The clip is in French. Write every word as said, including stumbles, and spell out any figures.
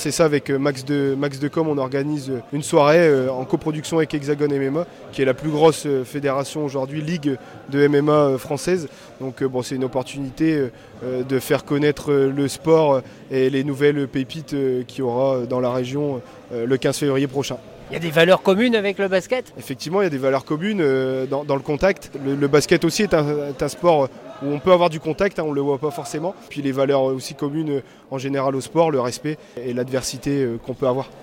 C'est ça, avec Max de, Max de Com, on organise une soirée en coproduction avec Hexagon M M A, qui est la plus grosse fédération aujourd'hui, ligue de M M A française. Donc bon, c'est une opportunité de faire connaître le sport et les nouvelles pépites qu'il y aura dans la région le quinze février prochain. Il y a des valeurs communes avec le basket ? Effectivement, il y a des valeurs communes euh, dans, dans le contact. Le, le basket aussi est un, est un sport où on peut avoir du contact, hein, on ne le voit pas forcément. Puis les valeurs aussi communes euh, en général au sport, le respect et l'adversité euh, qu'on peut avoir.